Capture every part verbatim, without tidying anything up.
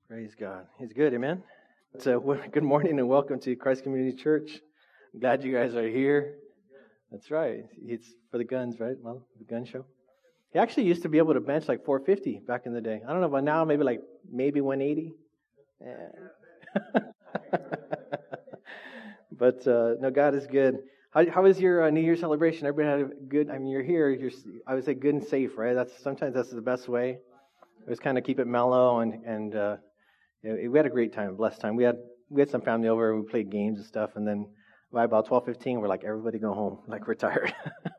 Praise God. He's good, amen? So, good morning and welcome to Christ Community Church. I'm glad you guys are here. That's right. It's for the guns, right? Well, the gun show. He actually used to be able to bench like four fifty back in the day. I don't know, but now maybe like, maybe one eighty. Yeah. But, uh, no, God is good. How, how was your uh, New Year celebration? Everybody had a good, I mean, you're here, you're, I would say good and safe, right? That's sometimes that's the best way. It was kind of keep it mellow and, and, uh, we had a great time, a blessed time. We had we had some family over and we played games and stuff. And then by about twelve fifteen, we're like, everybody go home. Like, we're tired.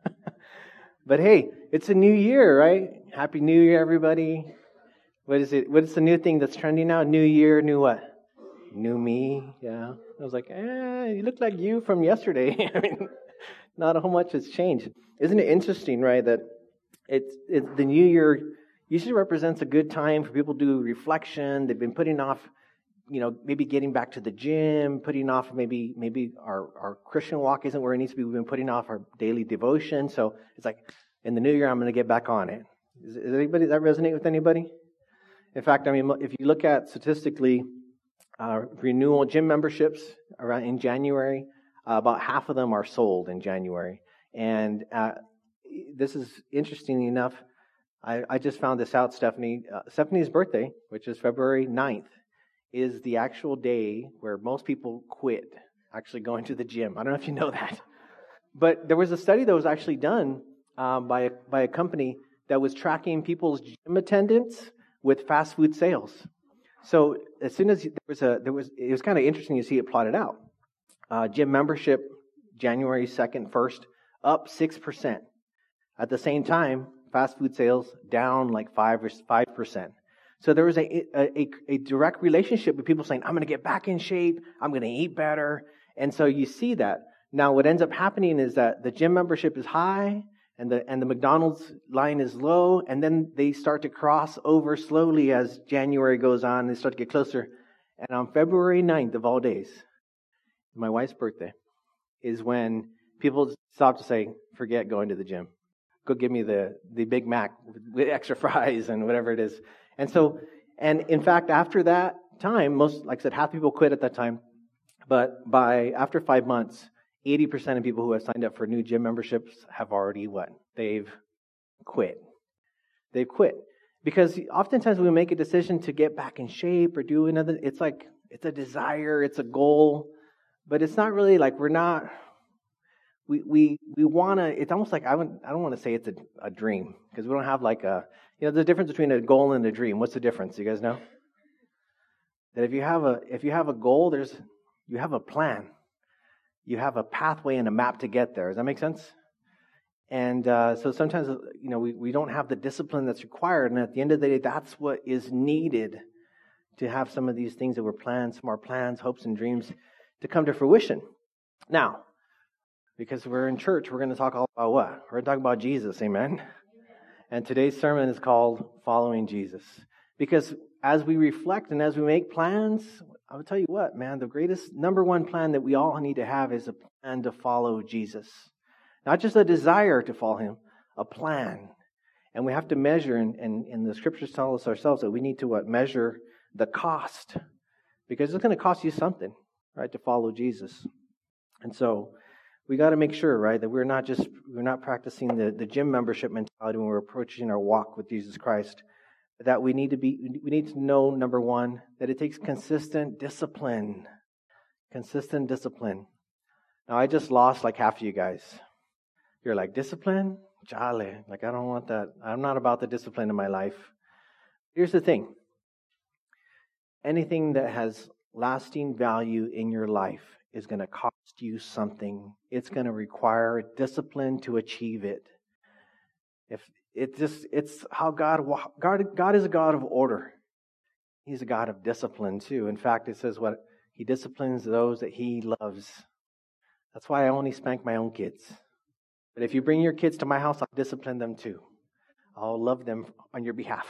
But hey, it's a new year, right? Happy New Year, everybody. What is it? What is the new thing that's trending now? New year, new what? New me. Yeah. I was like, eh, you look like you from yesterday. I mean, not how much has changed. Isn't it interesting, right, that it's, it's the new year usually represents a good time for people to do reflection. They've been putting off, you know, maybe getting back to the gym, putting off maybe maybe our, our Christian walk isn't where it needs to be. We've been putting off our daily devotion. So it's like, in the new year, I'm going to get back on it. Is, is anybody, does that resonate with anybody? In fact, I mean, if you look at statistically, uh, renewal gym memberships around in January, uh, about half of them are sold in January. And uh, this is interesting enough. I, I just found this out, Stephanie. Uh, Stephanie's birthday, which is February ninth, is the actual day where most people quit actually going to the gym. I don't know if you know that. But there was a study that was actually done um, by, a, by a company that was tracking people's gym attendance with fast food sales. So as soon as there was a, there was, it was kind of interesting to see it plotted out. Uh, gym membership, January second, first, up six percent. At the same time, fast food sales down like five or five percent. So there was a, a a direct relationship with people saying, "I'm going to get back in shape. I'm going to eat better." And so you see that. Now, what ends up happening is that the gym membership is high, and the and the McDonald's line is low, and then they start to cross over slowly as January goes on. They start to get closer. And on February ninth of all days, my wife's birthday, is when people stop to say, "Forget going to the gym. Go give me the, the Big Mac with extra fries and whatever it is." And so, and in fact, after that time, most, like I said, half people quit at that time. But by, after five months, eighty percent of people who have signed up for new gym memberships have already what? They've quit. They've quit. Because oftentimes we make a decision to get back in shape or do another, it's like, it's a desire, it's a goal, but it's not really like we're not, We we we want to, it's almost like, I, would, I don't want to say it's a, a dream, because we don't have like a, you know, the difference between a goal and a dream. What's the difference? You guys know? That if you have a, if you have a goal, there's, you have a plan. You have a pathway and a map to get there. Does that make sense? And uh, so sometimes, you know, we, we don't have the discipline that's required. And at the end of the day, that's what is needed to have some of these things that were planned, some of our plans, hopes, and dreams to come to fruition. Now, because we're in church, we're going to talk all about what? We're going to talk about Jesus, amen? And today's sermon is called Following Jesus. Because as we reflect and as we make plans, I will tell you what, man, the greatest number one plan that we all need to have is a plan to follow Jesus. Not just a desire to follow him, a plan. And we have to measure, and, and, and the scriptures tell us ourselves that we need to what? Measure the cost. Because it's going to cost you something, right, to follow Jesus. And so we got to make sure, right, that we're not just, we're not practicing the, the gym membership mentality when we're approaching our walk with Jesus Christ. That we need to be, we need to know, number one, that it takes consistent discipline. Consistent discipline. Now, I just lost like half of you guys. You're like, discipline? Jale. Like, I don't want that. I'm not about the discipline in my life. Here's the thing. Anything that has lasting value in your life is going to cost you something. It's going to require discipline to achieve it. If it just, it's how God, God, God is a God of order. He's a God of discipline too. In fact, it says what? He disciplines those that he loves. That's why I only spank my own kids. But if you bring your kids to my house, I'll discipline them too. I'll love them on your behalf.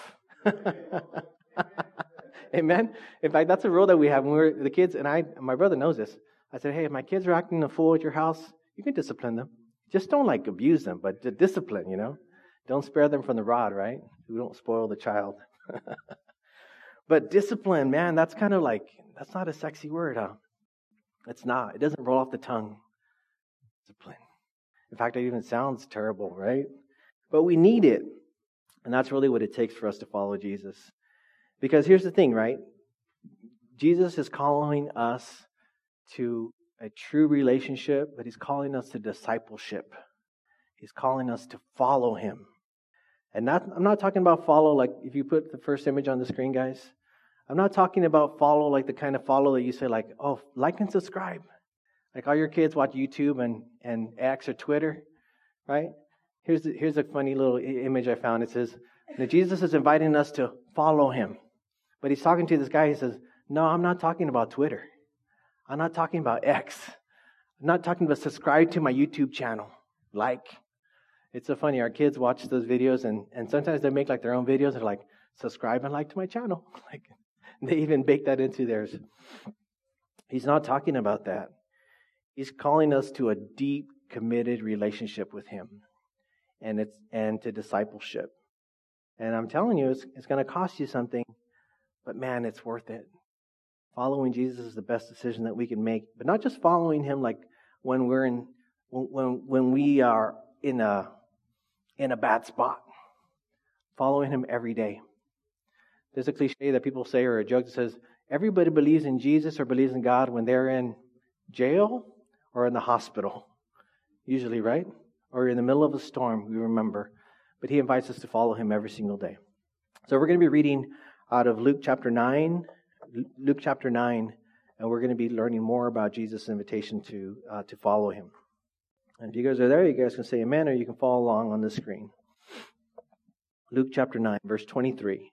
Amen? In fact, that's a rule that we have when we're the kids, and I, my brother knows this. I said, hey, if my kids are acting a fool at your house, you can discipline them. Just don't like abuse them, but discipline, you know. Don't spare them from the rod, right? We don't spoil the child. But discipline, man, that's kind of like, that's not a sexy word, huh? It's not. It doesn't roll off the tongue. Discipline. In fact, it even sounds terrible, right? But we need it. And that's really what it takes for us to follow Jesus. Because here's the thing, right? Jesus is calling us to a true relationship, but He's calling us to discipleship. He's calling us to follow Him. And not, I'm not talking about follow like, if you put the first image on the screen, guys, I'm not talking about follow like the kind of follow that you say like, oh, like and subscribe. Like all your kids watch YouTube and, and X or Twitter, right? Here's the, here's a funny little image I found. It says, that Jesus is inviting us to follow Him. But He's talking to this guy. He says, no, I'm not talking about Twitter. I'm not talking about X. I'm not talking about subscribe to my YouTube channel. Like. It's so funny. Our kids watch those videos and, and sometimes they make like their own videos. They're like, subscribe and like to my channel. Like they even bake that into theirs. He's not talking about that. He's calling us to a deep, committed relationship with Him. And it's and to discipleship. And I'm telling you, it's, it's going to cost you something. But man, it's worth it. Following Jesus is the best decision that we can make. But not just following Him like when we're in, when when we are in a in a bad spot. Following Him every day. There's a cliche that people say or a joke that says, everybody believes in Jesus or believes in God when they're in jail or in the hospital. Usually, right? Or in the middle of a storm, we remember. But He invites us to follow Him every single day. So we're going to be reading out of Luke chapter nine. Luke chapter nine. And we're going to be learning more about Jesus' invitation to uh, to follow Him. And if you guys are there, you guys can say amen, or you can follow along on the screen. Luke chapter nine, verse twenty-three.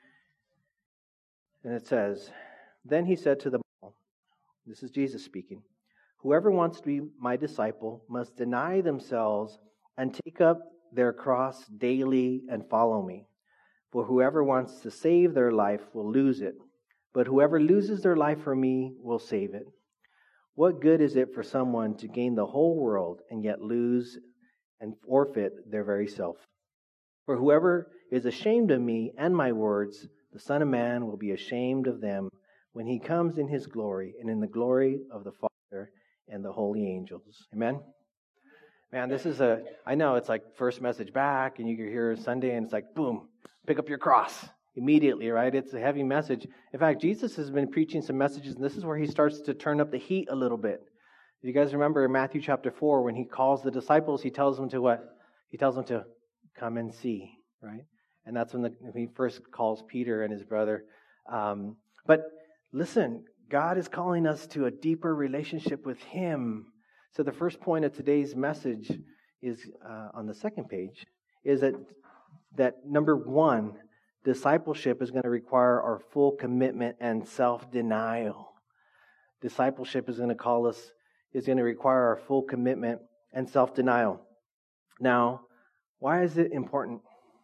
And it says, then He said to them all, this is Jesus speaking, whoever wants to be my disciple must deny themselves and take up their cross daily and follow me. For whoever wants to save their life will lose it, but whoever loses their life for me will save it. What good is it for someone to gain the whole world and yet lose and forfeit their very self? For whoever is ashamed of me and my words, the Son of Man will be ashamed of them when He comes in His glory and in the glory of the Father and the holy angels. Amen? Man, this is a, I know it's like first message back and you can hear Sunday and it's like, boom, pick up your cross. Immediately, right? It's a heavy message. In fact, Jesus has been preaching some messages, and this is where He starts to turn up the heat a little bit. If you guys remember in Matthew chapter four, when He calls the disciples, He tells them to what? He tells them to come and see, right? And that's when, the, when He first calls Peter and his brother. Um, but listen, God is calling us to a deeper relationship with Him. So the first point of today's message is uh, on the second page, is that that number one, discipleship is going to require our full commitment and self-denial. Discipleship is going to call us, is going to require our full commitment and self-denial. Now, why is it important?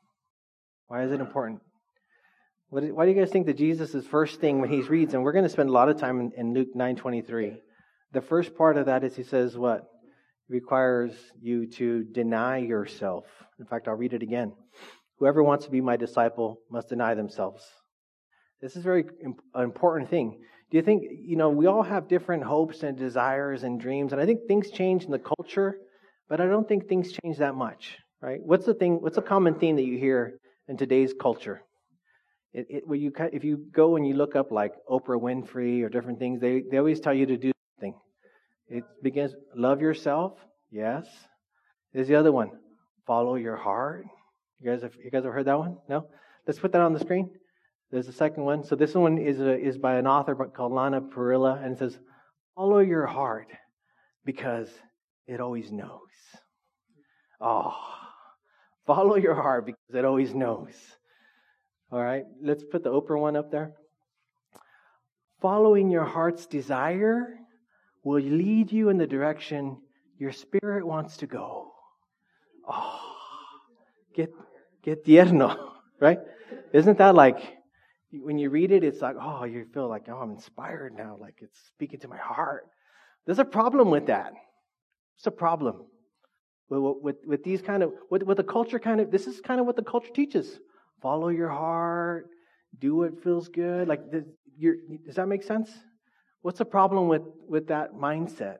Why is it important? What, why do you guys think that Jesus' first thing when He reads, and we're going to spend a lot of time in, in Luke nine twenty-three. The first part of that is He says what? It requires you to deny yourself. In fact, I'll read it again. Whoever wants to be my disciple must deny themselves. This is a very important thing. Do you think, you know, we all have different hopes and desires and dreams, and I think things change in the culture, but I don't think things change that much, right? What's the thing, what's a common theme that you hear in today's culture? It, it, where you, if you go and you look up like Oprah Winfrey or different things, they, they always tell you to do something. It begins, love yourself, yes. There's the other one, follow your heart. You guys have you guys have heard that one? No? Let's put that on the screen. There's the second one. So this one is a, is by an author called Lana Parrilla, and it says, follow your heart because it always knows. Oh, follow your heart because it always knows. All right, let's put the Oprah one up there. Following your heart's desire will lead you in the direction your spirit wants to go. Oh, get get tierno, right? Isn't that like, when you read it, it's like, oh, you feel like, oh, I'm inspired now. Like it's speaking to my heart. There's a problem with that. It's a problem. With, with, with these kind of, with, with the culture kind of, this is kind of what the culture teaches. Follow your heart. do what feels good. Like, does, you're, does that make sense? What's the problem with, with that mindset?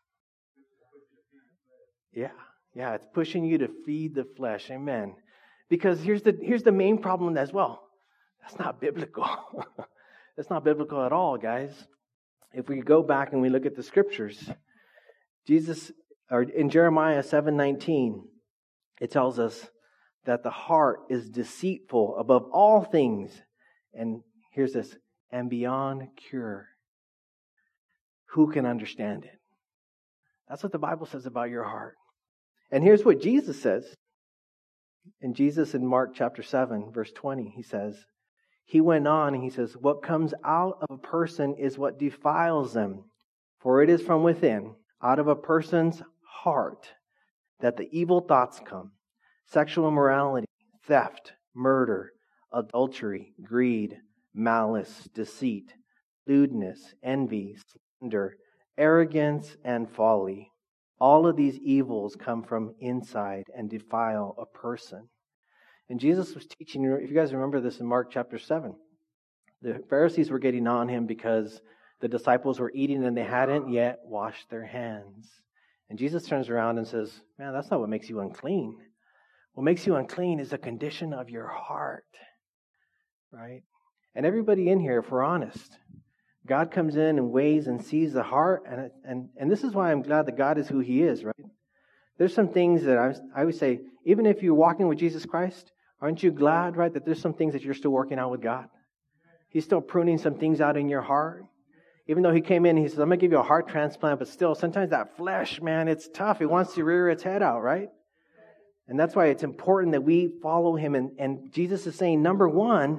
Yeah, yeah, it's pushing you to feed the flesh. Amen. Because here's the here's the main problem as well. That's not biblical. That's not biblical at all, guys. If we go back and we look at the scriptures, Jesus, or in Jeremiah seven nineteen, it tells us that the heart is deceitful above all things. And here's this, and beyond cure. Who can understand it? That's what the Bible says about your heart. And here's what Jesus says. And Jesus in Mark chapter seven, verse twenty, he says, he went on and he says, what comes out of a person is what defiles them. For it is from within, out of a person's heart, that the evil thoughts come. Sexual immorality, theft, murder, adultery, greed, malice, deceit, lewdness, envy, slander, arrogance, and folly. All of these evils come from inside and defile a person. And Jesus was teaching, if you guys remember this in Mark chapter seven, the Pharisees were getting on him because the disciples were eating and they hadn't yet washed their hands. And Jesus turns around and says, man, that's not what makes you unclean. What makes you unclean is the condition of your heart, right? And everybody in here, if we're honest, God comes in and weighs and sees the heart. And, and, and this is why I'm glad that God is who He is, right? There's some things that I, I would say, even if you're walking with Jesus Christ, aren't you glad, right, that there's some things that you're still working out with God? He's still pruning some things out in your heart. Even though He came in, He says, I'm going to give you a heart transplant, but still, sometimes that flesh, man, it's tough. It wants to rear its head out, right? And that's why it's important that we follow Him. And, and Jesus is saying, number one,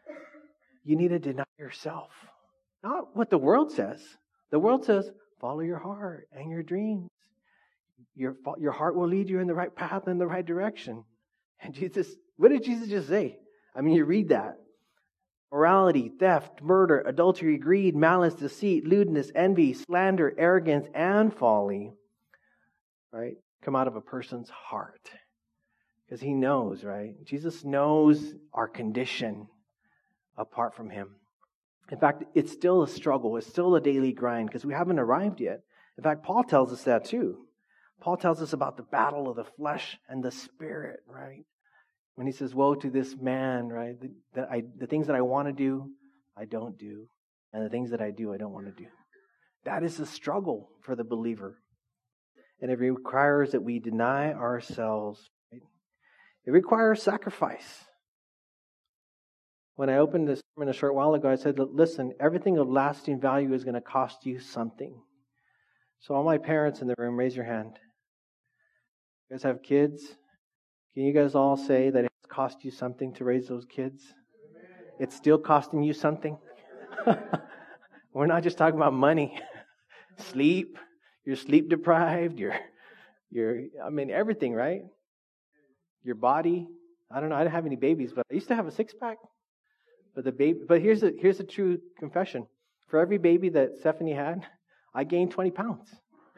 you need to deny yourself. Not what the world says. The world says, follow your heart and your dreams. Your, your heart will lead you in the right path and the right direction. And Jesus, what did Jesus just say? I mean, you read that. Morality, theft, murder, adultery, greed, malice, deceit, lewdness, envy, slander, arrogance, and folly, right, come out of a person's heart. Because He knows, right? Jesus knows our condition apart from Him. In fact, it's still a struggle. It's still a daily grind because we haven't arrived yet. In fact, Paul tells us that too. Paul tells us about the battle of the flesh and the spirit, right? When he says, woe to this man, right? The, the, I, the things that I want to do, I don't do. And the things that I do, I don't want to do. That is a struggle for the believer. And it requires that we deny ourselves. Right? It requires sacrifice. When I opened this sermon a short while ago, I said, listen, everything of lasting value is going to cost you something. So all my parents in the room, raise your hand. You guys have kids? Can you guys all say that it's cost you something to raise those kids? It's still costing you something? We're not just talking about money. Sleep. You're sleep deprived. You're, you're, I mean, everything, right? Your body. I don't know. I didn't have any babies, but I used to have a six-pack. But the baby, but here's the here's the true confession. For every baby that Stephanie had, I gained twenty pounds.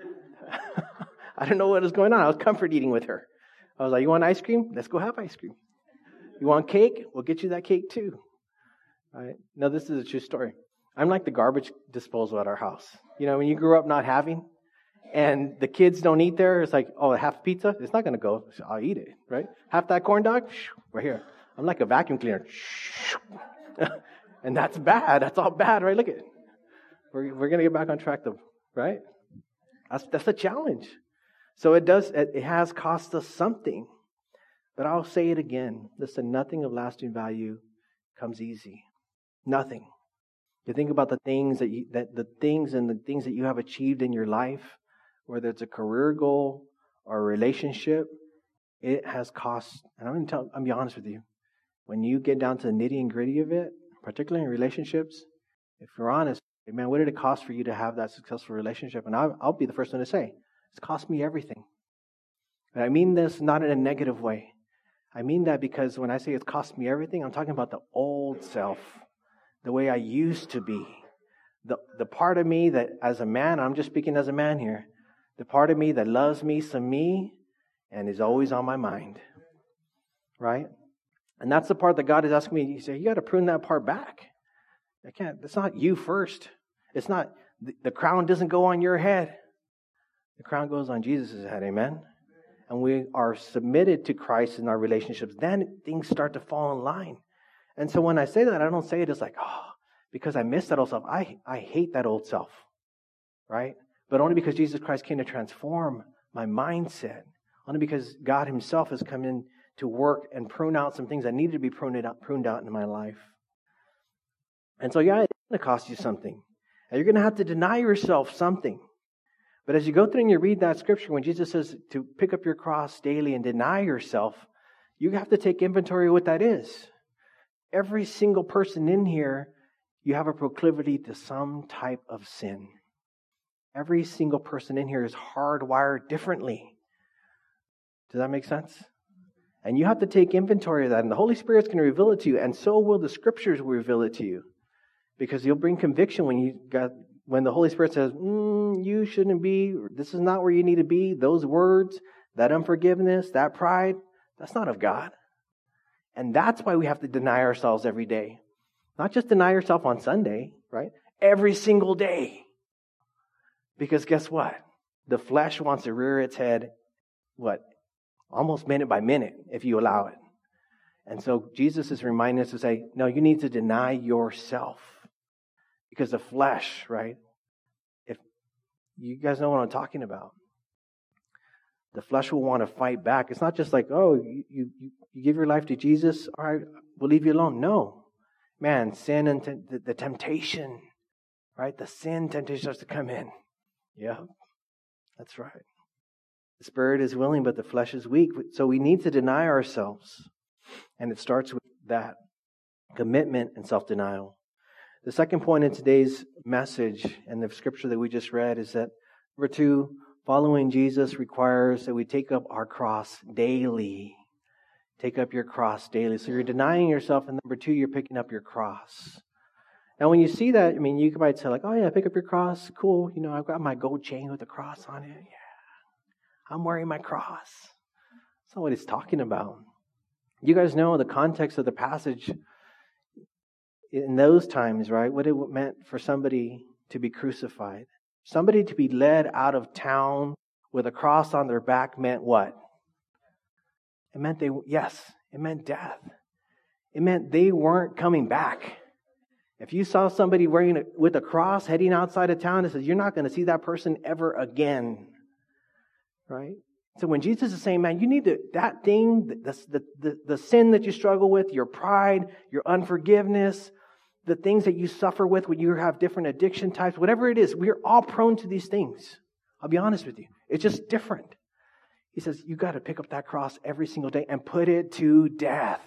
I don't know what was going on. I was comfort eating with her. I was like, you want ice cream? Let's go have ice cream. You want cake? We'll get you that cake too. All right. Now, this is a true story. I'm like the garbage disposal at our house. You know, when you grew up not having, and the kids don't eat there, it's like, oh, half pizza? It's not going to go. So I'll eat it, right? Half that corn dog? Right here. I'm like a vacuum cleaner. And that's bad. That's all bad, right? Look at it. We're, we're going to get back on track, though, right? That's, that's a challenge. So it does, it, it has cost us something. But I'll say it again. Listen, nothing of lasting value comes easy. Nothing. You think about the things that you, that the things and the things that you have achieved in your life, whether it's a career goal or a relationship, it has cost. And I'm going to tell, I'm be honest with you. When you get down to the nitty and gritty of it, particularly in relationships, if you're honest, man, what did it cost for you to have that successful relationship? And I'll, I'll be the first one to say, it's cost me everything. And I mean this not in a negative way. I mean that because when I say it's cost me everything, I'm talking about the old self, the way I used to be. The, the part of me that as a man, I'm just speaking as a man here, the part of me that loves me some me and is always on my mind. Right? And that's the part that God is asking me. He said, you got to prune that part back. I can't, it's not you first. It's not, the, the crown doesn't go on your head. The crown goes on Jesus' head, amen? And we are submitted to Christ in our relationships. Then things start to fall in line. And so when I say that, I don't say it as like, oh, because I miss that old self. I, I hate that old self, right? But only because Jesus Christ came to transform my mindset. Only because God himself has come in to work and prune out some things that needed to be pruned out, pruned out in my life. And so, yeah, it's going to cost you something. And you're going to have to deny yourself something. But as you go through and you read that scripture, when Jesus says to pick up your cross daily and deny yourself, you have to take inventory of what that is. Every single person in here, you have a proclivity to some type of sin. Every single person in here is hardwired differently. Does that make sense? And you have to take inventory of that. And the Holy Spirit's going to reveal it to you. And so will the scriptures reveal it to you. Because you'll bring conviction when you got when the Holy Spirit says, mm, you shouldn't be, this is not where you need to be. Those words, that unforgiveness, that pride, that's not of God. And that's why we have to deny ourselves every day. Not just deny yourself on Sunday, right? Every single day. Because guess what? The flesh wants to rear its head, what? Almost minute by minute, if you allow it. And so Jesus is reminding us to say, no, you need to deny yourself. Because the flesh, right? If you guys know what I'm talking about. The flesh will want to fight back. It's not just like, oh, you, you, you give your life to Jesus, all right, we'll leave you alone. No. Man, sin and te- the, the temptation, right? The sin temptation starts to come in. Yeah, that's right. The spirit is willing, but the flesh is weak. So we need to deny ourselves. And it starts with that commitment and self-denial. The second point in today's message and the scripture that we just read is that, number two, following Jesus requires that we take up our cross daily. Take up your cross daily. So you're denying yourself, and number two, you're picking up your cross. Now, when you see that, I mean, you might say like, oh yeah, pick up your cross. Cool. You know, I've got my gold chain with a cross on it. Yeah. I'm wearing my cross. That's not what it's talking about. You guys know the context of the passage in those times, right? What it meant for somebody to be crucified. Somebody to be led out of town with a cross on their back meant what? It meant they, yes, it meant death. It meant they weren't coming back. If you saw somebody wearing a, with a cross heading outside of town, it says you're not going to see that person ever again. Right? So when Jesus is saying, man, you need to, that thing, the, the, the, the sin that you struggle with, your pride, your unforgiveness, the things that you suffer with when you have different addiction types, whatever it is, we're all prone to these things. I'll be honest with you. It's just different. He says, you got to pick up that cross every single day and put it to death.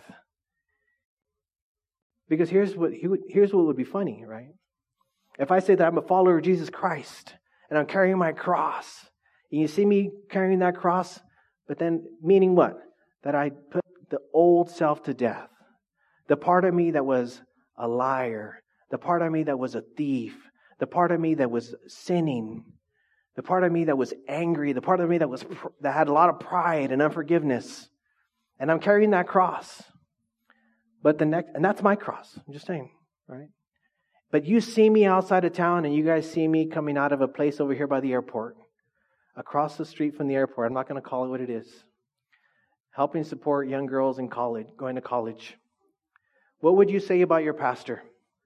Because here's what he would, here's what would be funny, right? If I say that I'm a follower of Jesus Christ and I'm carrying my cross, and you see me carrying that cross, but then meaning what? That I put the old self to death. The part of me that was a liar. The part of me that was a thief. The part of me that was sinning. The part of me that was angry. The part of me that was that had a lot of pride and unforgiveness. And I'm carrying that cross. But the next, and that's my cross. I'm just saying, right? But you see me outside of town, and you guys see me coming out of a place over here by the airport. Across the street from the airport. I'm not going to call it what it is. Helping support young girls in college, going to college. What would you say about your pastor?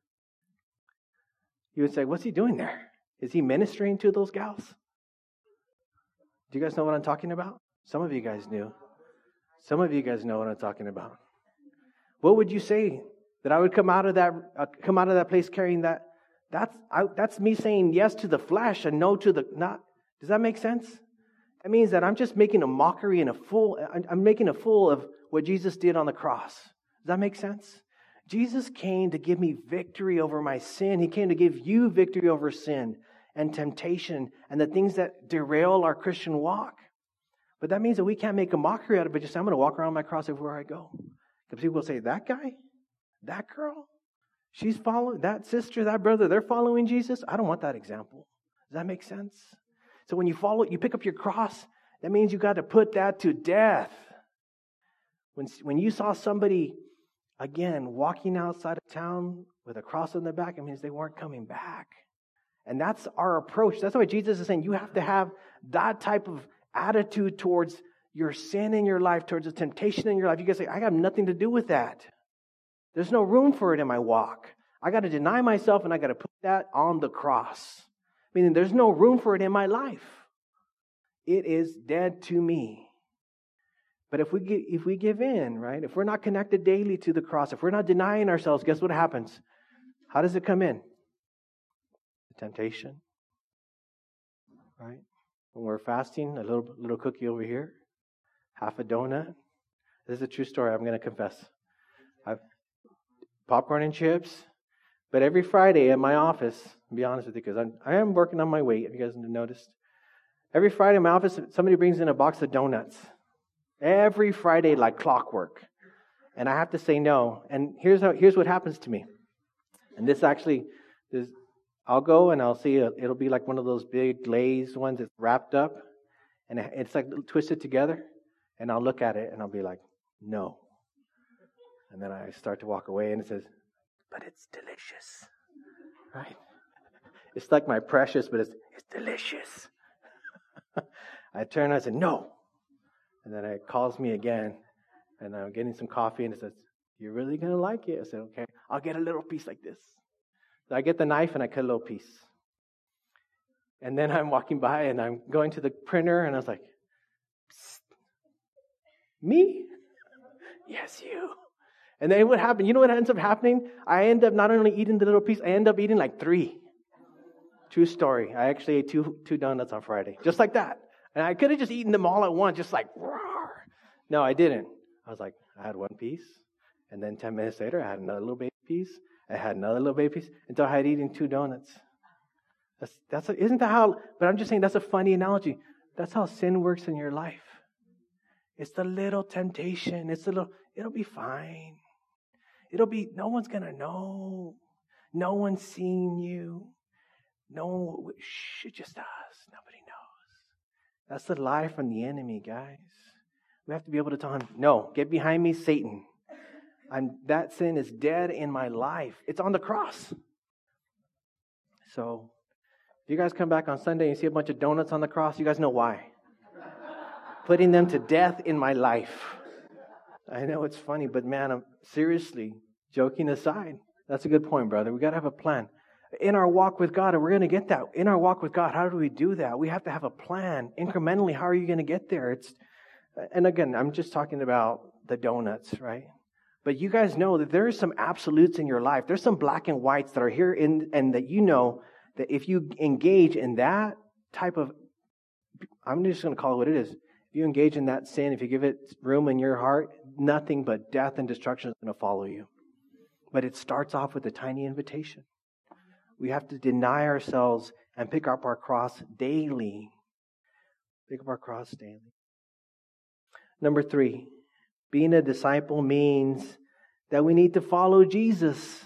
You would say, what's he doing there? Is he ministering to those gals? Do you guys know what I'm talking about? Some of you guys knew. Some of you guys know what I'm talking about. What would you say? That I would come out of that uh, come out of that place carrying that? That's I, that's me saying yes to the flesh and no to the not. Does that make sense? That means that I'm just making a mockery and a fool. I'm making a fool of what Jesus did on the cross. Does that make sense? Jesus came to give me victory over my sin. He came to give you victory over sin and temptation and the things that derail our Christian walk. But that means that we can't make a mockery out of it. Just say, I'm going to walk around my cross everywhere I go. Because people will say, that guy? That girl? She's following, that sister, that brother, they're following Jesus? I don't want that example. Does that make sense? So when you follow, you pick up your cross, that means you got to put that to death. When, when you saw somebody Again, walking outside of town with a cross on their back, it means they weren't coming back. And that's our approach. That's why Jesus is saying you have to have that type of attitude towards your sin in your life, towards the temptation in your life. You guys say, I have nothing to do with that. There's no room for it in my walk. I got to deny myself and I got to put that on the cross. Meaning there's no room for it in my life. It is dead to me. But if we give, if we give in, right? If we're not connected daily to the cross, if we're not denying ourselves, guess what happens? How does it come in? Temptation, right? When we're fasting, a little little cookie over here, half a donut. This is a true story. I'm going to confess. I've popcorn and chips, but every Friday at my office, I'll be honest with you, because I'm I am working on my weight. If you guys haven't noticed, every Friday in my office, somebody brings in a box of donuts. Every Friday, like clockwork, and I have to say no. And here's how here's what happens to me. And this actually is. I'll go and I'll see, a, it'll be like one of those big glazed ones that's wrapped up. And it's like twisted together. And I'll look at it and I'll be like, no. And then I start to walk away and it says, but it's delicious. Right? It's like my precious, but it's, it's delicious. I turn and I said, no. And then it calls me again. And I'm getting some coffee and it says, you're really going to like it? I said, okay, I'll get a little piece like this. So I get the knife and I cut a little piece. And then I'm walking by and I'm going to the printer and I was like, psst, me? Yes, you. And then what happened? You know what ends up happening? I end up not only eating the little piece, I end up eating like three. True story. I actually ate two two donuts on Friday. Just like that. And I could have just eaten them all at once, just like, roar. No, I didn't. I was like, I had one piece. And then ten minutes later, I had another little baby piece. I had another little baby piece until I had eaten two donuts. That's, that's a, isn't that how, but I'm just saying that's a funny analogy. That's how sin works in your life. It's the little temptation. It's the little, it'll be fine. It'll be, no one's going to know. No one's seeing you. No one, shh, it just us. Nobody knows. That's the lie from the enemy, guys. We have to be able to tell him, no, get behind me, Satan. I'm, that sin is dead in my life. It's on the cross. So, if you guys come back on Sunday and see a bunch of donuts on the cross, you guys know why. Putting them to death in my life. I know it's funny, but man, I'm seriously, joking aside, that's a good point, brother. We got to have a plan. In our walk with God, and we're going to get that. In our walk with God, how do we do that? We have to have a plan. Incrementally, how are you going to get there? It's, and again, I'm just talking about the donuts, right? But you guys know that there are some absolutes in your life. There's some black and whites that are here in, and that you know that if you engage in that type of, I'm just going to call it what it is. If you engage in that sin, if you give it room in your heart, nothing but death and destruction is going to follow you. But it starts off with a tiny invitation. We have to deny ourselves and pick up our cross daily. Pick up our cross daily. Number three. Being a disciple means that we need to follow Jesus.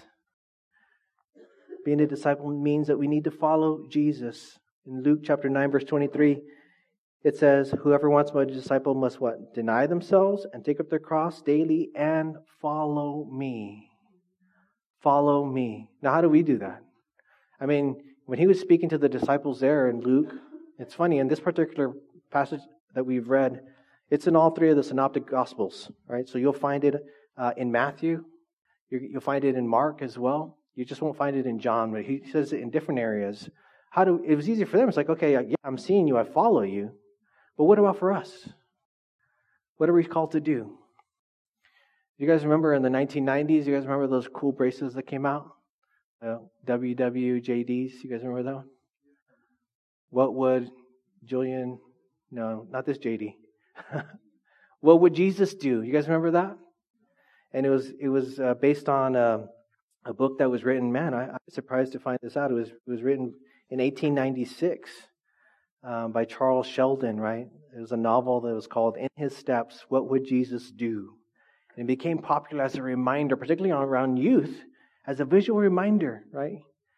Being a disciple means that we need to follow Jesus. In Luke chapter nine, verse twenty-three, it says, whoever wants to be a disciple must what? Deny themselves and take up their cross daily and follow me. Follow me. Now, how do we do that? I mean, when he was speaking to the disciples there in Luke, it's funny, in this particular passage that we've read, it's in all three of the synoptic gospels, right? So you'll find it uh, in Matthew. You'll find it in Mark as well. You just won't find it in John, but he says it in different areas. How do? It was easy for them. It's like, okay, yeah, I'm seeing you, I follow you. But what about for us? What are we called to do? You guys remember in the nineteen nineties, you guys remember those cool bracelets that came out? Uh, W W J Ds, you guys remember that one? What would Julian, no, not this J D. What would Jesus do? You guys remember that? And it was it was uh, based on uh, a book that was written. Man, I, I'm surprised to find this out. It was it was written in eighteen ninety-six um, by Charles Sheldon. Right? It was a novel that was called "In His Steps: What Would Jesus Do?" And it became popular as a reminder, particularly around youth, as a visual reminder. Right?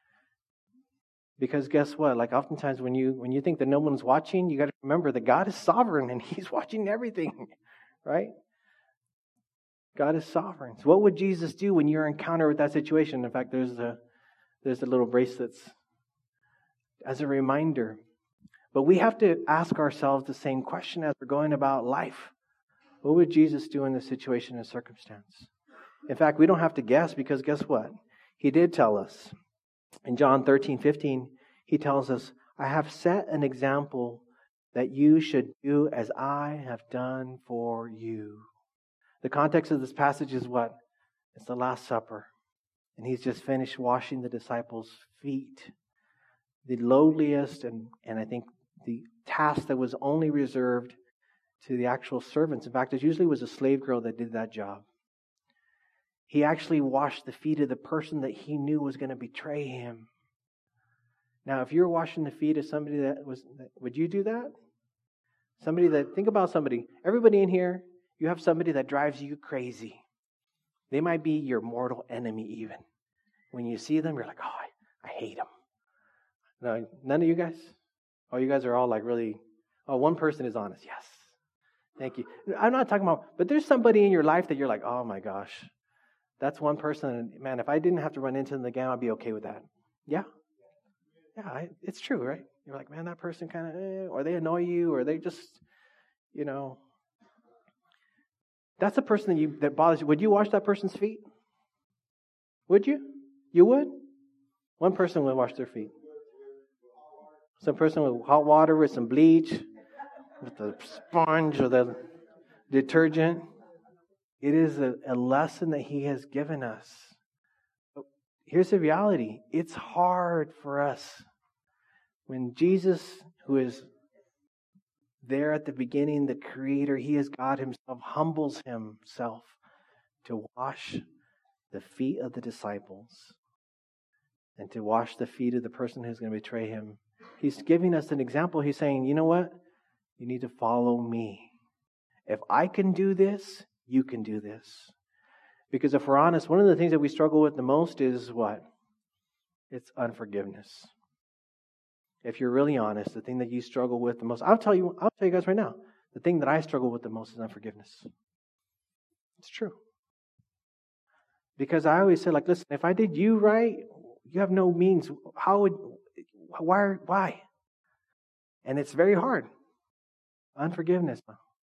Because guess what? Like oftentimes when you when you think that no one's watching, you got to remember that God is sovereign and He's watching everything, right? God is sovereign. So what would Jesus do when you're encountered with that situation? In fact, there's a there's a little bracelets as a reminder. But we have to ask ourselves the same question as we're going about life. What would Jesus do in this situation and circumstance? In fact, we don't have to guess, because guess what? He did tell us. In John thirteen fifteen, he tells us, I have set an example that you should do as I have done for you. The context of this passage is what? It's the Last Supper. And he's just finished washing the disciples' feet. The lowliest and, and I think the task that was only reserved to the actual servants. In fact, it usually was a slave girl that did that job. He actually washed the feet of the person that he knew was going to betray him. Now, if you're washing the feet of somebody that was, would you do that? Somebody that, think about somebody, everybody in here, you have somebody that drives you crazy. They might be your mortal enemy even. When you see them, you're like, oh, I, I hate them. No, none of you guys? Oh, you guys are all like really, oh, one person is honest. Yes. Thank you. I'm not talking about, but there's somebody in your life that you're like, oh my gosh, that's one person. Man, if I didn't have to run into them again, I'd be okay with that. Yeah? Yeah, I, it's true, right? You're like, man, that person kind of, eh, or they annoy you, or they just, you know. That's a person that you that bothers you. Would you wash that person's feet? Would you? You would? One person would wash their feet. Some person with hot water with some bleach, with the sponge or the detergent. It is a, a lesson that he has given us. But here's the reality. It's hard for us. When Jesus, who is there at the beginning, the Creator, he is God himself, humbles himself to wash the feet of the disciples and to wash the feet of the person who's going to betray him. He's giving us an example. He's saying, you know what? You need to follow me. If I can do this, you can do this. Because if we're honest, one of the things that we struggle with the most is what? It's unforgiveness. If you're really honest, the thing that you struggle with the most, I'll tell you, I'll tell you guys right now, the thing that I struggle with the most is unforgiveness. It's true. Because I always say, like, listen, if I did you right, you have no means. How would, why, why? And it's very hard. Unforgiveness.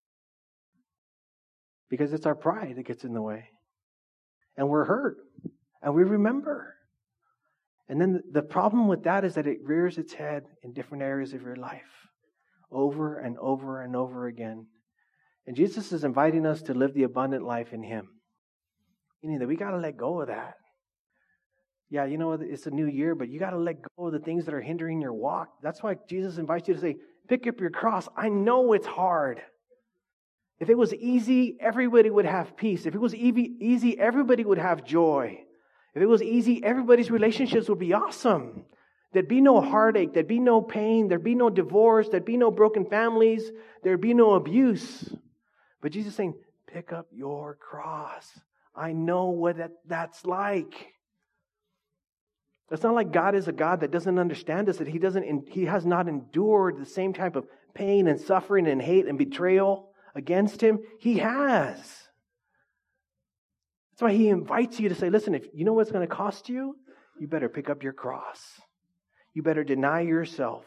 Because it's our pride that gets in the way. And we're hurt. And we remember. And then the problem with that is that it rears its head in different areas of your life. Over and over and over again. And Jesus is inviting us to live the abundant life in him. Meaning that we got to let go of that. Yeah, you know, it's a new year, but you got to let go of the things that are hindering your walk. That's why Jesus invites you to say, pick up your cross. I know it's hard. If it was easy, everybody would have peace. If it was easy, everybody would have joy. If it was easy, everybody's relationships would be awesome. There'd be no heartache. There'd be no pain. There'd be no divorce. There'd be no broken families. There'd be no abuse. But Jesus is saying, pick up your cross. I know what that, that's like. It's not like God is a God that doesn't understand us, that He doesn't, He has not endured the same type of pain and suffering and hate and betrayal against Him. He has. That's why He invites you to say, listen, if you know what's going to cost you, you better pick up your cross. You better deny yourself.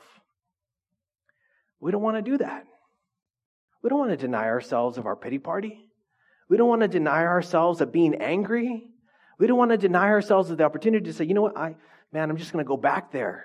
We don't want to do that. We don't want to deny ourselves of our pity party. We don't want to deny ourselves of being angry. We don't want to deny ourselves of the opportunity to say, you know what, I, man, I'm just going to go back there.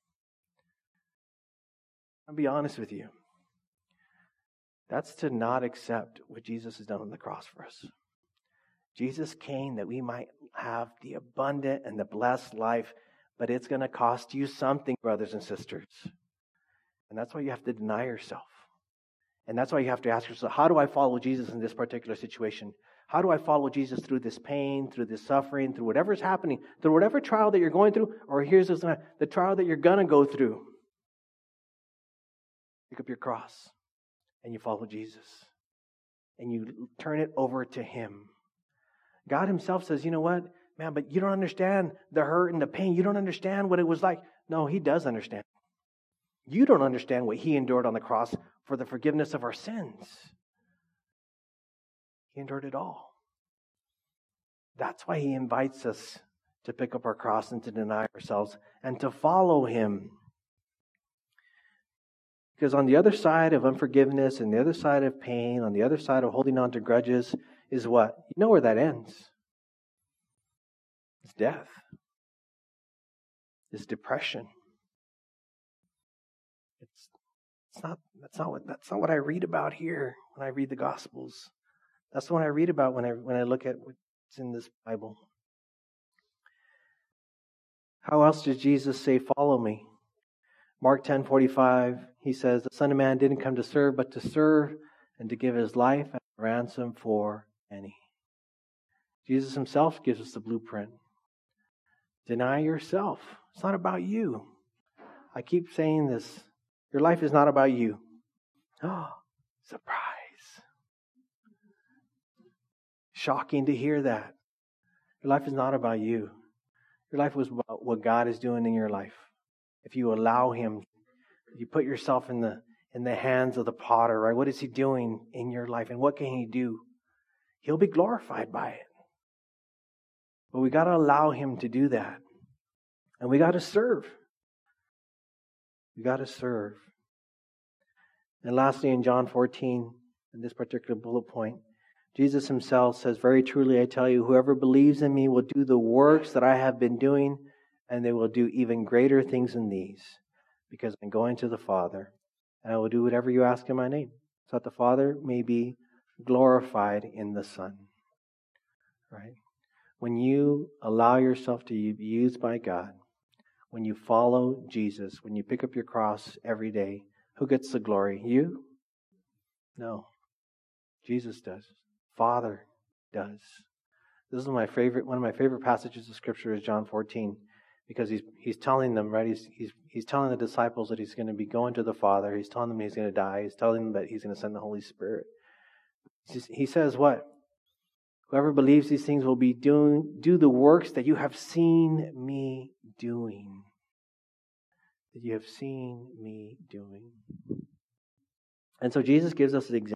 I'll be honest with you. That's to not accept what Jesus has done on the cross for us. Jesus came that we might have the abundant and the blessed life, but it's going to cost you something, brothers and sisters. And that's why you have to deny yourself. And that's why you have to ask yourself, how do I follow Jesus in this particular situation? How do I follow Jesus through this pain, through this suffering, through whatever's happening, through whatever trial that you're going through, or here's this, the trial that you're going to go through? Pick up your cross and you follow Jesus. And you turn it over to Him. God Himself says, you know what? Man, but you don't understand the hurt and the pain. You don't understand what it was like. No, He does understand. You don't understand what He endured on the cross for the forgiveness of our sins. He endured it all. That's why he invites us to pick up our cross and to deny ourselves and to follow him. Because on the other side of unforgiveness and the other side of pain, on the other side of holding on to grudges, is what? You know where that ends. It's death. It's depression. It's it's not that's not what that's not what I read about here when I read the Gospels. That's what I read about when I when I look at what's in this Bible. How else did Jesus say, "Follow me"? Mark ten forty-five, he says, "The Son of Man didn't come to serve, but to serve and to give his life as a ransom for many." Jesus himself gives us the blueprint. Deny yourself. It's not about you. I keep saying this. Your life is not about you. Oh, surprise. Shocking to hear that. Your life is not about you. Your life was about what God is doing in your life. If you allow him, you put yourself in the in the hands of the potter, right? What is he doing in your life? And what can he do? He'll be glorified by it. But we got to allow him to do that. And we got to serve. We got to serve. And lastly, in John fourteen, in this particular bullet point, Jesus himself says, "Very truly I tell you, whoever believes in me will do the works that I have been doing, and they will do even greater things than these, because I'm going to the Father, and I will do whatever you ask in my name, so that the Father may be glorified in the Son." Right? When you allow yourself to be used by God, when you follow Jesus, when you pick up your cross every day, who gets the glory? You? No. Jesus does. Father does. This is my favorite, one of my favorite passages of Scripture is John fourteen, because he's he's telling them, right? He's he's he's telling the disciples that he's going to be going to the Father. He's telling them he's going to die. He's telling them that he's going to send the Holy Spirit. He says what? Whoever believes these things will be doing do the works that you have seen me doing. That you have seen me doing. And so Jesus gives us an example.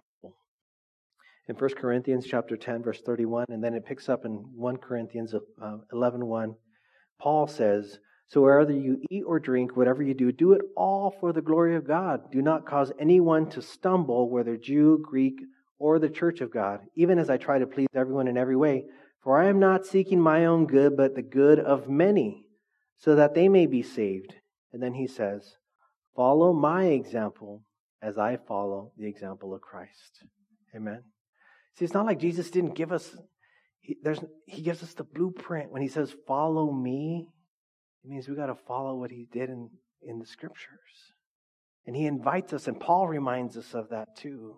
In First Corinthians chapter ten, verse thirty-one, and then it picks up in First Corinthians eleven one. Paul says, "So wherever you eat or drink, whatever you do, do it all for the glory of God. Do not cause anyone to stumble, whether Jew, Greek, or the church of God, even as I try to please everyone in every way. For I am not seeking my own good, but the good of many, so that they may be saved." And then he says, "Follow my example as I follow the example of Christ." Amen. See, it's not like Jesus didn't give us, he, there's, he gives us the blueprint. When he says, "Follow me," it means we got to follow what he did in, in the Scriptures. And he invites us, and Paul reminds us of that too.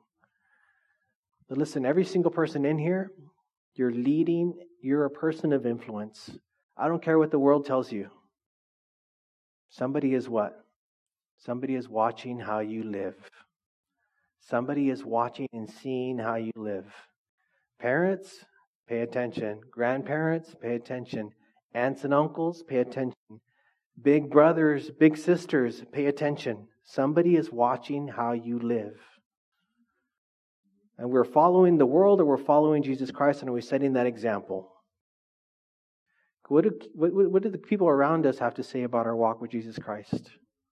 But listen, every single person in here, you're leading, you're a person of influence. I don't care what the world tells you. Somebody is what? Somebody is watching how you live. Somebody is watching and seeing how you live. Parents, pay attention. Grandparents, pay attention. Aunts and uncles, pay attention. Big brothers, big sisters, pay attention. Somebody is watching how you live. And we're following the world, or we're following Jesus Christ, and we're setting that example. What do, what, what do the people around us have to say about our walk with Jesus Christ?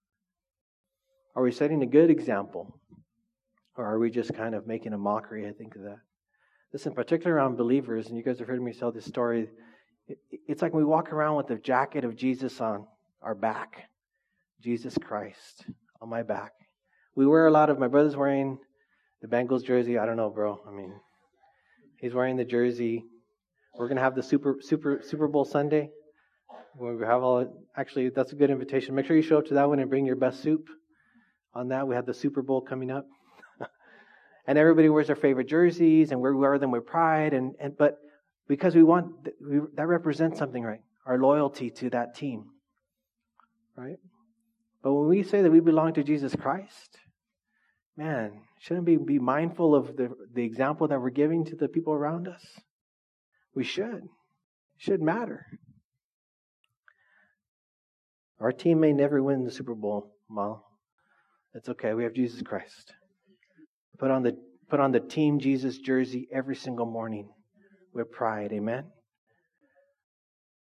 Are we setting a good example? Or are we just kind of making a mockery, I think, of that? Listen, particularly around believers, and you guys have heard me tell this story, it, it's like we walk around with the jacket of Jesus on our back. Jesus Christ on my back. We wear a lot of, my brother's wearing the Bengals jersey. I don't know, bro. I mean, he's wearing the jersey. We're going to have the Super Super Super Bowl Sunday. We have all, actually, that's a good invitation. Make sure you show up to that one and bring your best soup. On that, we have the Super Bowl coming up. And everybody wears their favorite jerseys, and we wear them with pride. And, and but because we want, we, that represents something, right? Our loyalty to that team, right? But when we say that we belong to Jesus Christ, man, shouldn't we be mindful of the, the example that we're giving to the people around us? We should. It should matter. Our team may never win the Super Bowl, Mal. It's okay. We have Jesus Christ. Put on the put on the Team Jesus jersey every single morning with pride. Amen?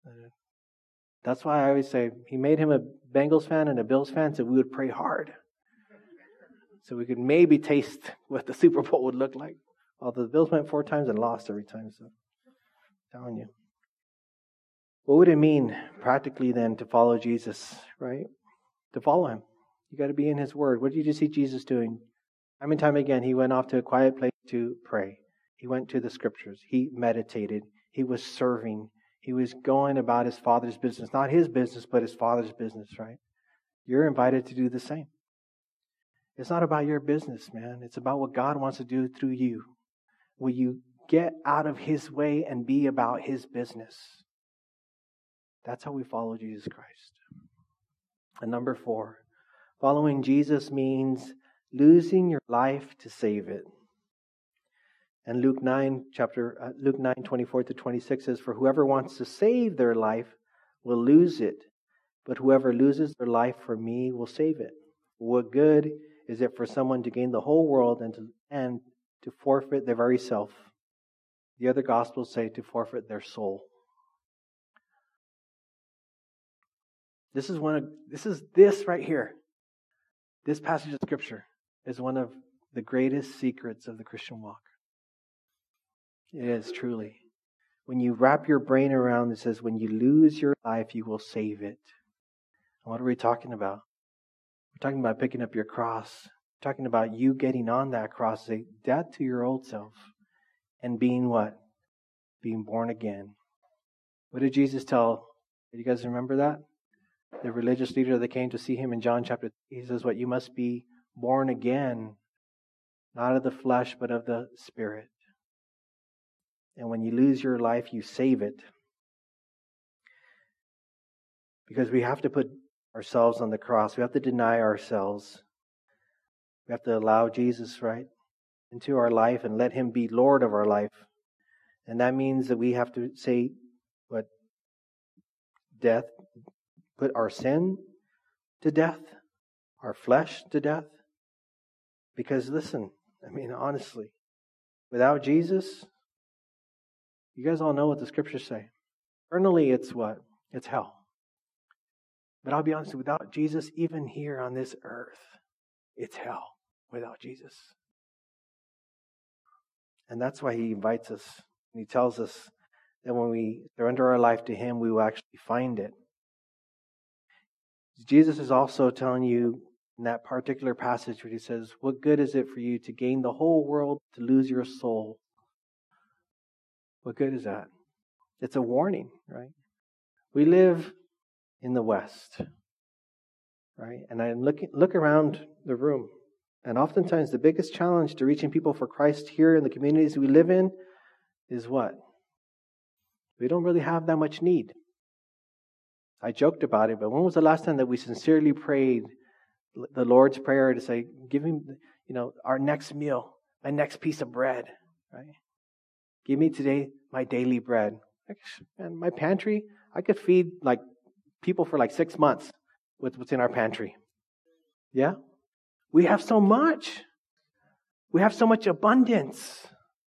That's why I always say he made him a Bengals fan and a Bills fan so we would pray hard. So we could maybe taste what the Super Bowl would look like. Although the Bills went four times and lost every time. So I'm telling you. What would it mean practically then to follow Jesus, right? To follow him. You got to be in his word. What did you see Jesus doing? Time and time again, he went off to a quiet place to pray. He went to the scriptures. He meditated. He was serving. He was going about his Father's business. Not his business, but his Father's business, right? You're invited to do the same. It's not about your business, man. It's about what God wants to do through you. Will you get out of his way and be about his business? That's how we follow Jesus Christ. And number four, following Jesus means losing your life to save it. And Luke nine, chapter uh, Luke nine, twenty-four to twenty-six says, "For whoever wants to save their life will lose it, but whoever loses their life for me will save it. What good is it for someone to gain the whole world and to and to forfeit their very self?" The other Gospels say to forfeit their soul. This is one of this is this right here. This passage of Scripture is one of the greatest secrets of the Christian walk. It is truly. When you wrap your brain around, it says, when you lose your life, you will save it. And what are we talking about? We're talking about picking up your cross. We're talking about you getting on that cross, say, death to your old self, and being what? Being born again. What did Jesus tell? Do you guys remember that? The religious leader that came to see him in John chapter three, he says, what? You must be born again, not of the flesh, but of the Spirit. And when you lose your life, you save it. Because we have to put ourselves on the cross. We have to deny ourselves. We have to allow Jesus, right, into our life and let him be Lord of our life. And that means that we have to say, what? Death. Put our sin to death. Our flesh to death. Because listen, I mean, honestly, without Jesus, you guys all know what the scriptures say. Eternally, it's what? It's hell. But I'll be honest, without Jesus, even here on this earth, it's hell without Jesus. And that's why he invites us. And he tells us that when we surrender our life to him, we will actually find it. Jesus is also telling you in that particular passage where he says, what good is it for you to gain the whole world to lose your soul? What good is that? It's a warning, right? We live in the West, right? And I look look around the room, and oftentimes the biggest challenge to reaching people for Christ here in the communities we live in is what? We don't really have that much need. I joked about it, but when was the last time that we sincerely prayed the Lord's Prayer to say, give me, you know, our next meal, my next piece of bread, right? Give me today my daily bread. And my pantry, I could feed like people for like six months with what's in our pantry. Yeah? We have so much. We have so much abundance.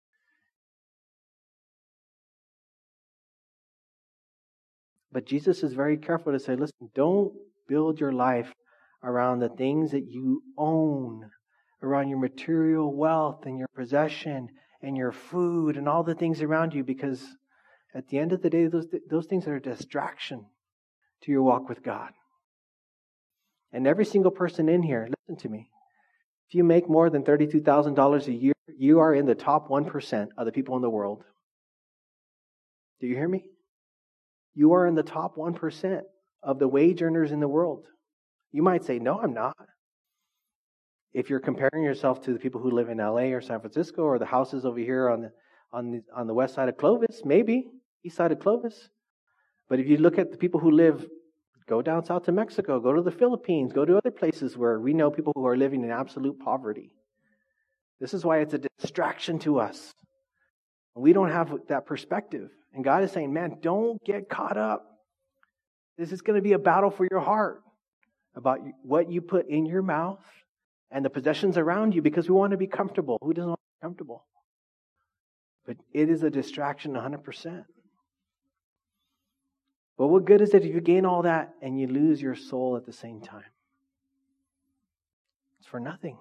But Jesus is very careful to say, listen, don't build your life around the things that you own, around your material wealth and your possession and your food and all the things around you, because at the end of the day, those, those things are a distraction to your walk with God. And every single person in here, listen to me, if you make more than thirty-two thousand dollars a year, you are in the top one percent of the people in the world. Do you hear me? You are in the top one percent of the wage earners in the world. You might say, no, I'm not. If you're comparing yourself to the people who live in L A or San Francisco or the houses over here on the on the on the west side of Clovis, maybe east side of Clovis. But if you look at the people who live, go down south to Mexico, go to the Philippines, go to other places where we know people who are living in absolute poverty. This is why it's a distraction to us. We don't have that perspective. And God is saying, man, don't get caught up. This is going to be a battle for your heart about what you put in your mouth and the possessions around you, because we want to be comfortable. Who doesn't want to be comfortable? But it is a distraction one hundred percent. But what good is it if you gain all that and you lose your soul at the same time? It's for nothing.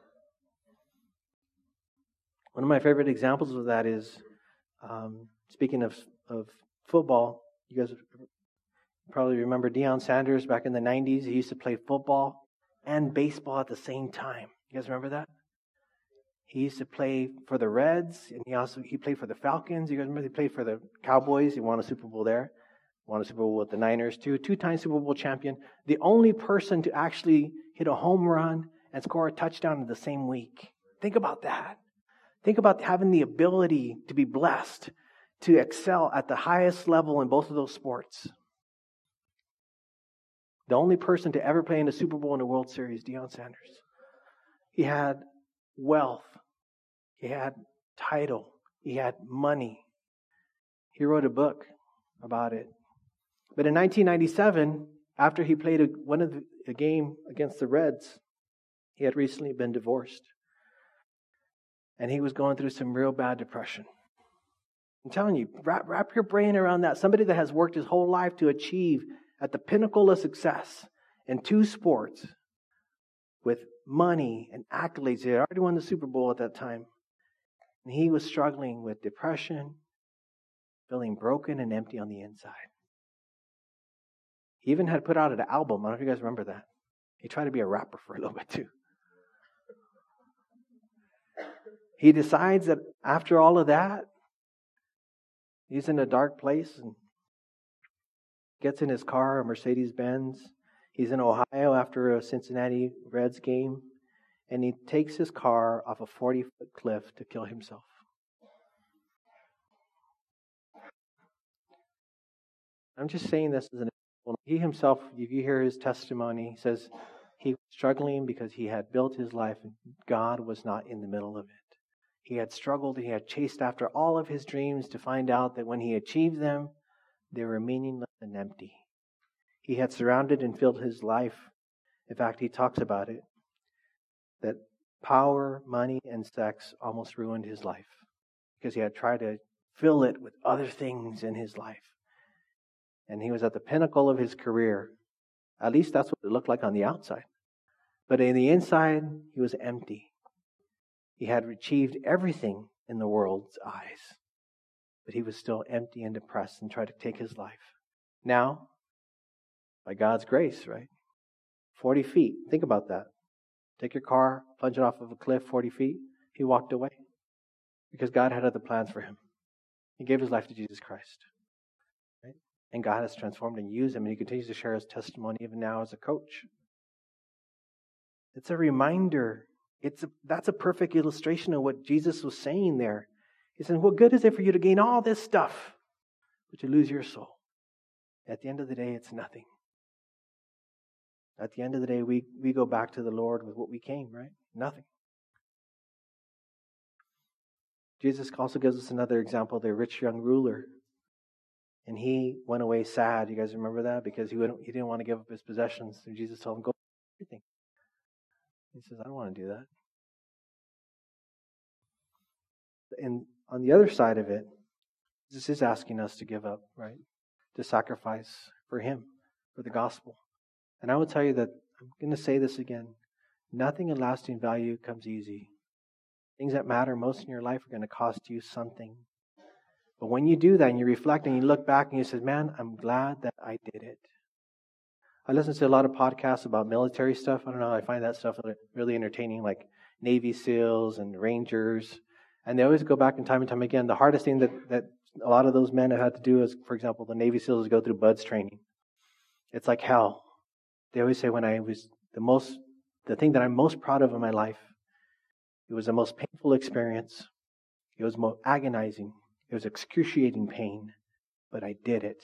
One of my favorite examples of that is, um, speaking of, of football, you guys probably remember Deion Sanders back in the nineties. He used to play football and baseball at the same time. You guys remember that? He used to play for the Reds, and he also he played for the Falcons. You guys remember he played for the Cowboys. He won a Super Bowl there. Won a Super Bowl with the Niners too. Two-time Super Bowl champion. The only person to actually hit a home run and score a touchdown in the same week. Think about that. Think about having the ability to be blessed to excel at the highest level in both of those sports. The only person to ever play in a Super Bowl and a World Series, Deion Sanders. He had wealth. He had title. He had money. He wrote a book about it. But in nineteen ninety-seven, after he played a, one of the, a game against the Reds, he had recently been divorced. And he was going through some real bad depression. I'm telling you, wrap, wrap your brain around that. Somebody that has worked his whole life to achieve at the pinnacle of success in two sports with money and accolades. He had already won the Super Bowl at that time. And he was struggling with depression, feeling broken and empty on the inside. He even had put out an album. I don't know if you guys remember that. He tried to be a rapper for a little bit too. He decides that after all of that, he's in a dark place and gets in his car, a Mercedes-Benz. He's in Ohio after a Cincinnati Reds game, and he takes his car off a forty-foot cliff to kill himself. I'm just saying this as an example. He himself, if you hear his testimony, he says he was struggling because he had built his life and God was not in the middle of it. He had struggled, he had chased after all of his dreams to find out that when he achieved them, they were meaningless and empty. He had surrounded and filled his life. In fact, he talks about it, that power, money, and sex almost ruined his life because he had tried to fill it with other things in his life. And he was at the pinnacle of his career. At least that's what it looked like on the outside. But in the inside, he was empty. He had achieved everything in the world's eyes. But he was still empty and depressed and tried to take his life. Now, by God's grace, right? forty feet. Think about that. Take your car, plunge it off of a cliff forty feet. He walked away. Because God had other plans for him. He gave his life to Jesus Christ. Right? And God has transformed and used him. And he continues to share his testimony even now as a coach. It's a reminder. It's a, that's a perfect illustration of what Jesus was saying there. He said, what good is it for you to gain all this stuff, but you lose your soul? At the end of the day, it's nothing. At the end of the day, we, we go back to the Lord with what we came, right? Nothing. Jesus also gives us another example, the rich young ruler. And he went away sad. You guys remember that? Because he wouldn't, he didn't want to give up his possessions. And Jesus told him, go everything. He says, I don't want to do that. And on the other side of it, Jesus is asking us to give up, right? To sacrifice for him, for the gospel. And I will tell you that, I'm going to say this again, nothing of lasting value comes easy. Things that matter most in your life are going to cost you something. But when you do that and you reflect and you look back and you say, man, I'm glad that I did it. I listen to a lot of podcasts about military stuff. I don't know, I find that stuff really entertaining, like Navy SEALs and Rangers. And they always go back and time and time again. The hardest thing that, that a lot of those men have had to do is, for example, the Navy SEALs go through BUD/S training. It's like hell. They always say when I was the most, the thing that I'm most proud of in my life, it was the most painful experience. It was most agonizing. It was excruciating pain, but I did it.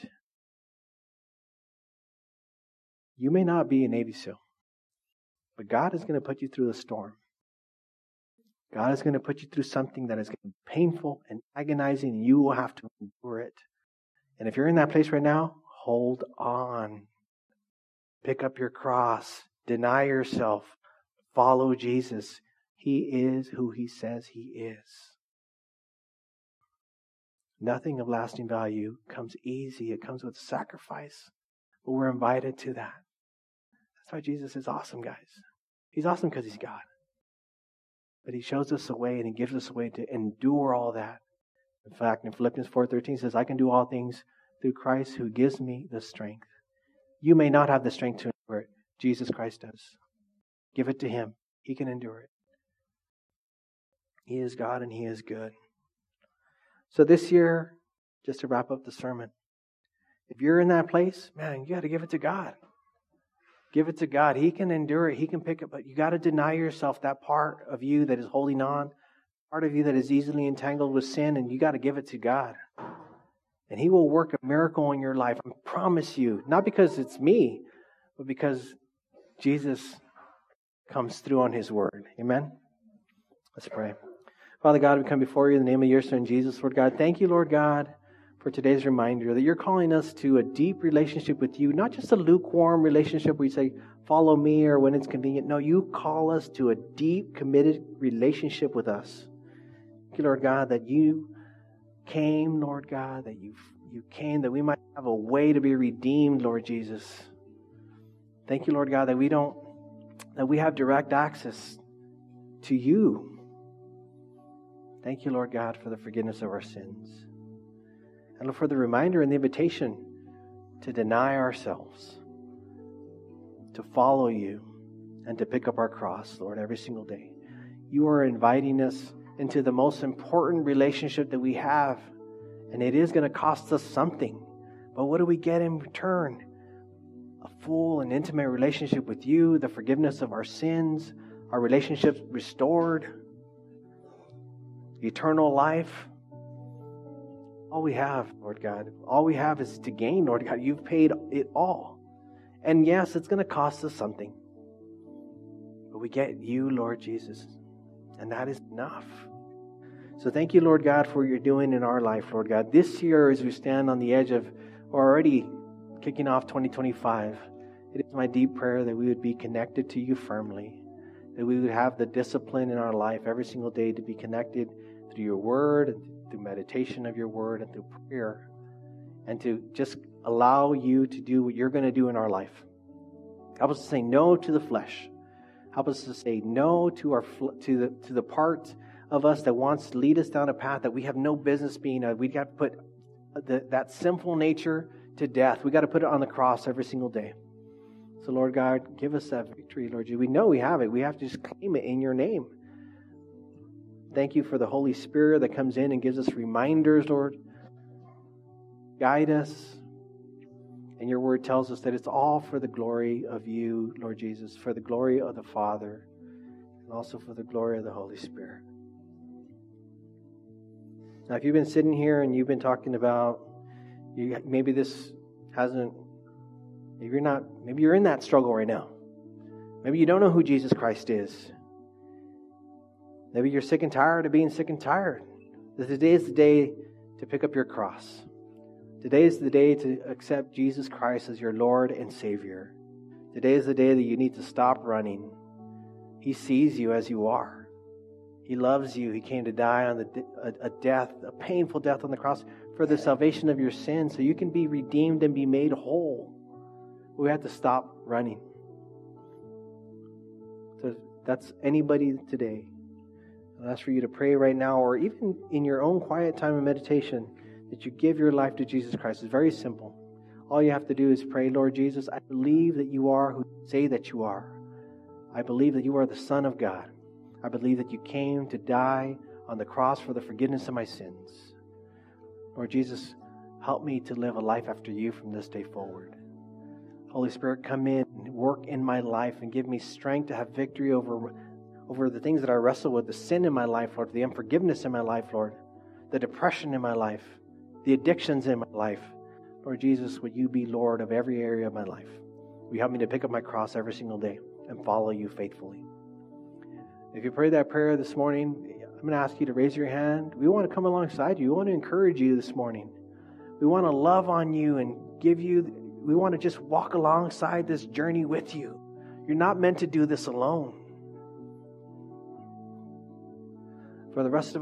You may not be a Navy SEAL, but God is going to put you through the storm. God is going to put you through something that is going to be painful and agonizing, and you will have to endure it. And if you're in that place right now, hold on. Pick up your cross. Deny yourself. Follow Jesus. He is who he says he is. Nothing of lasting value comes easy. It comes with sacrifice. But we're invited to that. That's why Jesus is awesome, guys. He's awesome because he's God. But he shows us a way and he gives us a way to endure all that. In fact, in Philippians four thirteen says, I can do all things through Christ who gives me the strength. You may not have the strength to endure it. Jesus Christ does. Give it to him. He can endure it. He is God and he is good. So this year, just to wrap up the sermon, if you're in that place, man, you got to give it to God. Give it to God. He can endure it. He can pick it, but you got to deny yourself that part of you that is holding on, part of you that is easily entangled with sin, and you got to give it to God. And he will work a miracle in your life. I promise you, not because it's me, but because Jesus comes through on his word. Amen? Let's pray. Father God, we come before you in the name of your Son, Jesus, Lord God. Thank you, Lord God, for today's reminder that you're calling us to a deep relationship with you, not just a lukewarm relationship where you say, follow me or when it's convenient. No, you call us to a deep, committed relationship with us. Thank you, Lord God, that you came, Lord God, that you, you came that we might have a way to be redeemed, Lord Jesus. Thank you, Lord God, that we don't, that we have direct access to you. Thank you, Lord God, for the forgiveness of our sins. And for the reminder and the invitation to deny ourselves, to follow you, and to pick up our cross, Lord, every single day. You are inviting us into the most important relationship that we have. And it is going to cost us something. But what do we get in return? A full and intimate relationship with you, the forgiveness of our sins, our relationships restored, eternal life. All we have, Lord God, all we have is to gain, Lord God. You've paid it all. And yes, it's going to cost us something. But we get you, Lord Jesus. And that is enough. So thank you, Lord God, for what you're doing in our life, Lord God. This year, as we stand on the edge of, or already kicking off twenty twenty-five, it is my deep prayer that we would be connected to you firmly, that we would have the discipline in our life every single day to be connected through your word, and through meditation of your word, and through prayer, and to just allow you to do what you're going to do in our life. Help us to say no to the flesh. Help us to say no to our to the to the part of us that wants to lead us down a path that we have no business being. Uh, we got to put the, that sinful nature to death. We got to put it on the cross every single day. So, Lord God, give us that victory, Lord. We know we have it. We have to just claim it in your name. Thank you for the Holy Spirit that comes in and gives us reminders, Lord. Guide us. And your word tells us that it's all for the glory of you, Lord Jesus, for the glory of the Father, and also for the glory of the Holy Spirit. Now, if you've been sitting here and you've been talking about, you, maybe this hasn't, maybe you're not, maybe you're in that struggle right now. Maybe you don't know who Jesus Christ is. Maybe you're sick and tired of being sick and tired. Today is the day to pick up your cross. Today is the day to accept Jesus Christ as your Lord and Savior. Today is the day that you need to stop running. He sees you as you are. He loves you. He came to die on the, a, a death, a painful death on the cross for the salvation of your sins, so you can be redeemed and be made whole. We have to stop running. So that's anybody today. I'll ask for you to pray right now, or even in your own quiet time of meditation, that you give your life to Jesus Christ. It's very simple. All you have to do is pray, Lord Jesus, I believe that you are who you say that you are. I believe that you are the Son of God. I believe that you came to die on the cross for the forgiveness of my sins. Lord Jesus, help me to live a life after you from this day forward. Holy Spirit, come in and work in my life and give me strength to have victory over, over the things that I wrestle with, the sin in my life, Lord, the unforgiveness in my life, Lord, the depression in my life, the addictions in my life. Lord Jesus, would you be Lord of every area of my life? Will you help me to pick up my cross every single day and follow you faithfully? If you prayed that prayer this morning, I'm going to ask you to raise your hand. We want to come alongside you. We want to encourage you this morning. We want to love on you and give you, we want to just walk alongside this journey with you. You're not meant to do this alone. For the rest of us,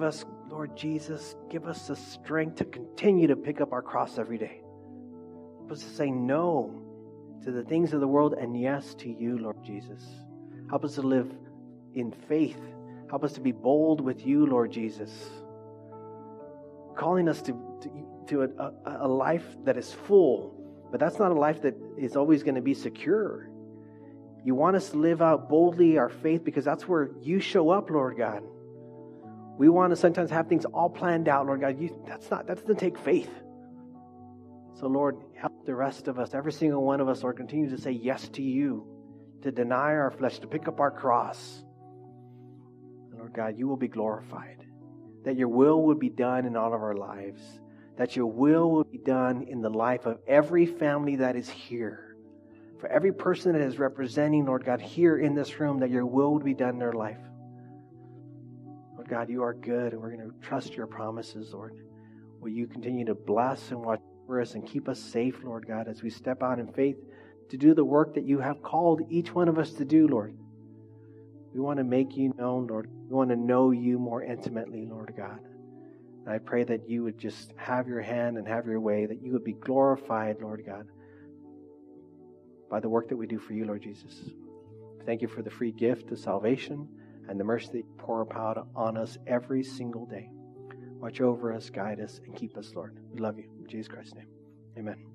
Lord Jesus, give us the strength to continue to pick up our cross every day. Help us to say no to the things of the world and yes to you, Lord Jesus. Help us to live in faith. Help us to be bold with you, Lord Jesus. Calling us to, to, to a, a, a life that is full, but that's not a life that is always going to be secure. You want us to live out boldly our faith because that's where you show up, Lord God. We want to sometimes have things all planned out, Lord God. You, that's not, that doesn't take faith. So, Lord, help the rest of us, every single one of us, Lord, continue to say yes to you, to deny our flesh, to pick up our cross. And Lord God, you will be glorified, that your will will be done in all of our lives, that your will will be done in the life of every family that is here, for every person that is representing, Lord God, here in this room, that your will would be done in their life. Lord God, you are good, and we're going to trust your promises, Lord. Will you continue to bless and watch over us and keep us safe, Lord God, as we step out in faith to do the work that you have called each one of us to do, Lord. We want to make you known, Lord. We want to know you more intimately, Lord God. And I pray that you would just have your hand and have your way, that you would be glorified, Lord God, by the work that we do for you, Lord Jesus. Thank you for the free gift of salvation and the mercy that you pour out on us every single day. Watch over us, guide us, and keep us, Lord. We love you. In Jesus Christ's name, amen.